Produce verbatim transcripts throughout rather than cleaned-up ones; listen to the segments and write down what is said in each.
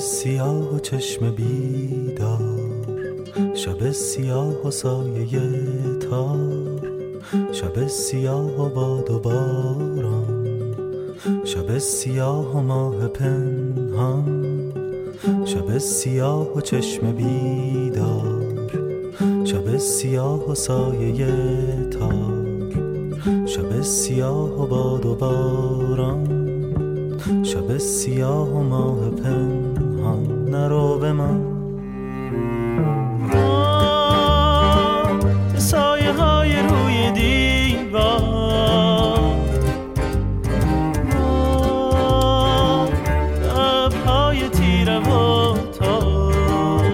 سیاه و چشم بیدار، شب سیاه و سایه تار، شب سیاه و باد و باران، شب سیاه و ماه پنهان، شب سیاه و چشم بیدار، شب سیاه و سایه تار، شب سیاه و باد و باران، شب سیاه و ماه پنهان. نرو به من سایه های روی دیوار، لبهای تیره و تار،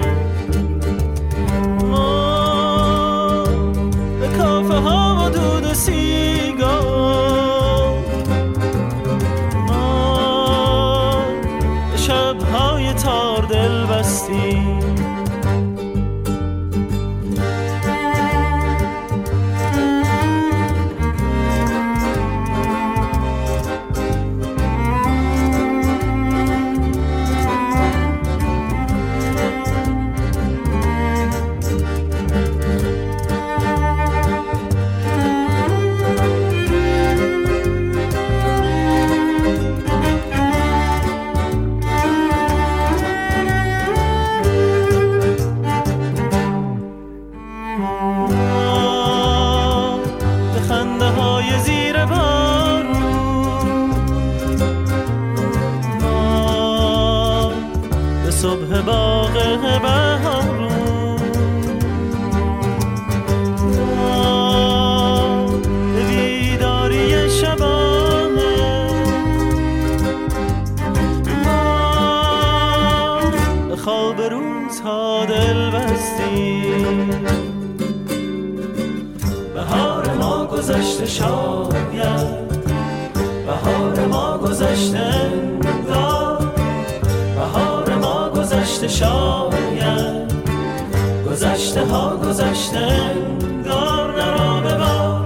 به کافه ها و دود و سیگار، به شبهای تار دل بستی. صبح باغ بهارون، به بیداری شبانه، به خواب روزها دل بستی. بهار ما گذشته شاید، بهار ما گذشته انگار، بهار ما گذشته شاید، گذشته ها گذشته انگار. نرا ببار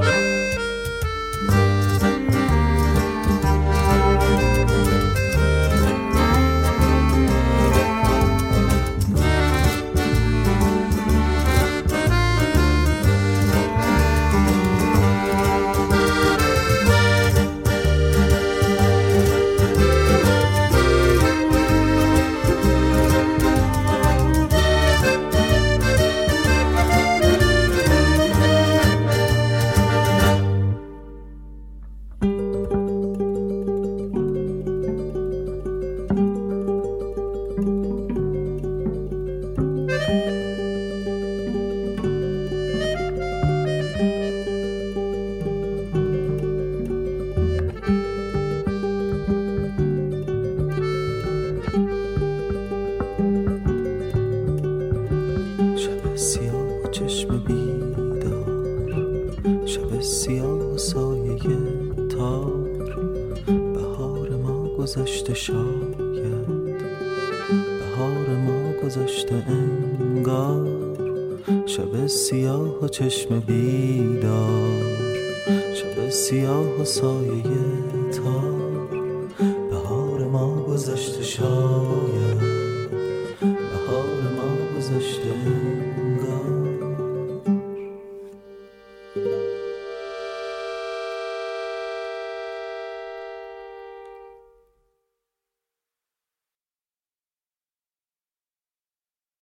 گذشته شاید، بهار ما گذشته انگار، شب سیاه و چشم بیدار، شب سیاه و سایه تار.